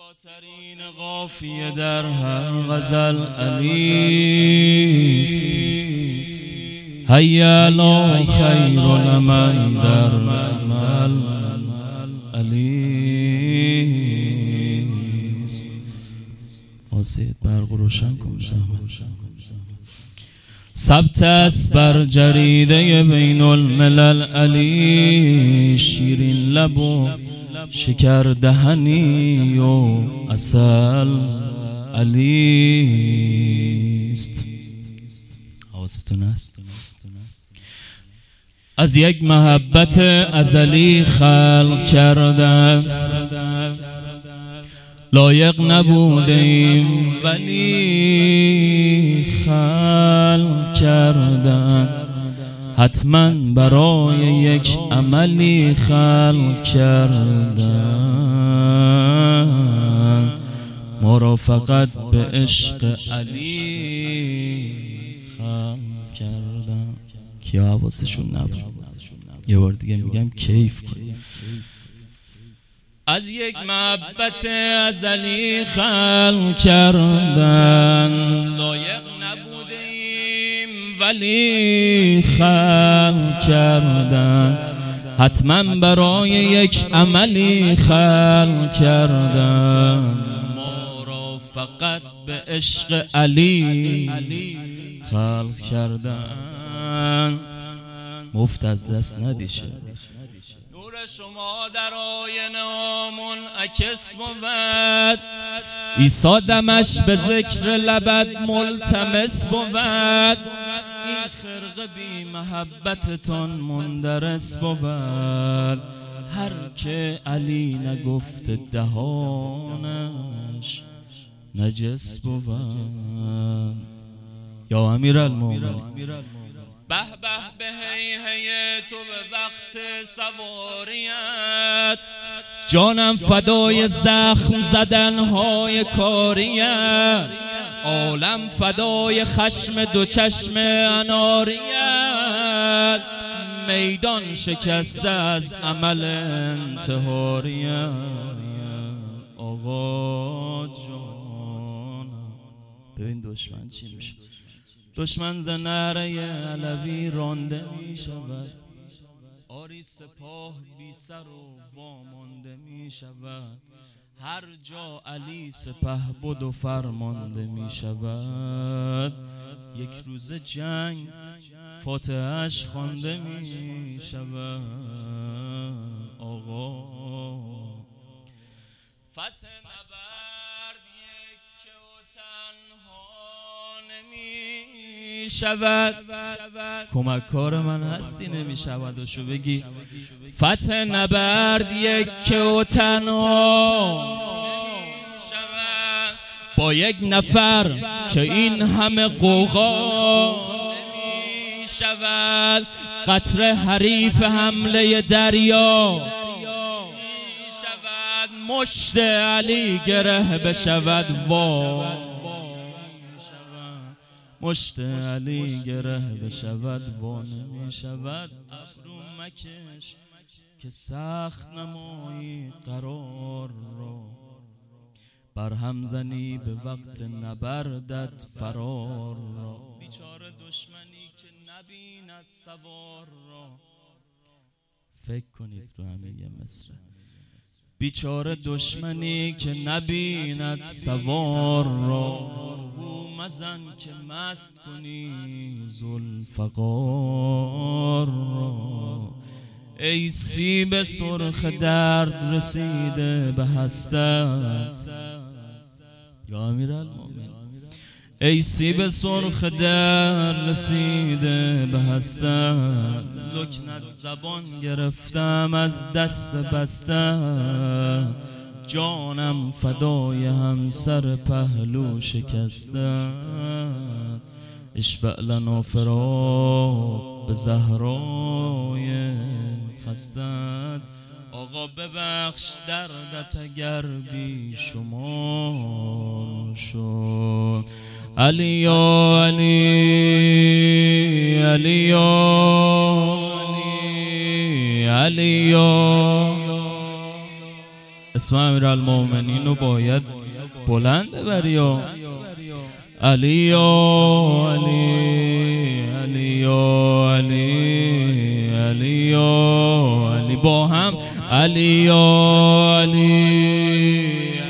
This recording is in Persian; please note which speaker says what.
Speaker 1: زیباترین قافیه در هر غزل علیست. هیا لا خیر لمن در عمل علیست. آسید برق روشن کن ثبت است بر جریده بین الملل علی. شیرین لب و شکر دهنی و عسل علیست. حواستون است؟ از یک محبت ازلی خلق کردم، لایق نبودیم ولی خلق کردم. حتما برای یک عملی خلق کردم. ما را فقط به عشق علی خلق کردم. کیا حواسشون نبود؟ یه بار دیگه میگم کیف کن. از یک محبت ازلی خلق کردن، لایق نبودیم ولی خلق کردن. حتما برای یک عملی خلق کردن. ما را فقط به عشق علی خلق کردن. مفت از دست ندیشه. نور شما در آینه منعکس بود، عیسی دمش به ذکر لبت ملتمس بود. این خرقه بی محبتتان مندرس بود. هر که علی نگفت دهانش نجس بود. یا امیرالمومنین به به به هی هی تو به وقت سواریت. جانم فدای زخم زدنهای کاریت. عالم فدای خشم دو چشم اناریت. میدان شکسته از عمل انتحاریت. آقا جانم ببین دشمن چی میشه. دشمن زناره علوی رانده می شود. آری سپاه بی سر و وامانده می شود. هر جا علی سپه بود و فرمانده می شود. یک روز جنگ فاتحش خوانده می شود. آقا فتح نبرد یک که و تنها نمی شود. کمککار من هستی نمی شود. و شو بگی فتح نبرد یک که و تنها نمی شود. با یک نفر که این همه قوقا نمی شود. قطره حریف حمله دریا نمی شود. مشت علی گره بشود وا. مشت علی گره بشود وا نمی شود. ابرو مکش که سخت نمایی قرار را. برهم زنی به وقت نبردت فرار را. بیچاره دشمنی که نبیند سوار را. فکر کنید رو همین یه مصره. بیچاره دشمنی که نبیند سوار را. مزن که مست کنی ذوالفقار را. ای سیب سرخ درد رسیده به هستت. یا امیرالمومنین ای سیب سرخ درد رسیده به هستت. لکنت زبان گرفتم از دست بسته. جانم فدای همسر پهلو شکسته. اشفع لنا فراق به زهرای خستت. آقا ببخش دردت اگر بی شمار شد. علی یا علی علی یا علی یا اسم امیرالمومنین رو باید بلند ببری و علی علی علی علی علی علی با هم علی علی